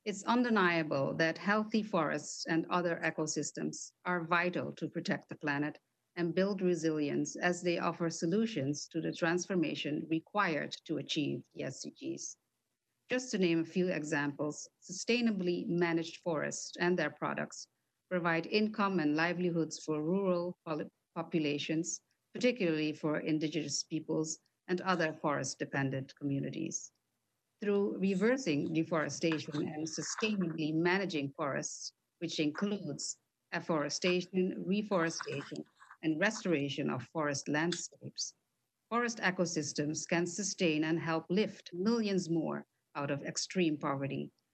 It's undeniable that healthy forests and other ecosystems are vital to protect the planet and build resilience as they offer solutions to the transformation required to achieve the SDGs. Just to name a few examples, sustainably managed forests and their products provide income and livelihoods for rural populations, particularly for indigenous peoples and other forest dependent communities. Through reversing deforestation and sustainably managing forests, which includes afforestation, reforestation, and restoration of forest landscapes, forest ecosystems can sustain and help lift millions more out of extreme poverty.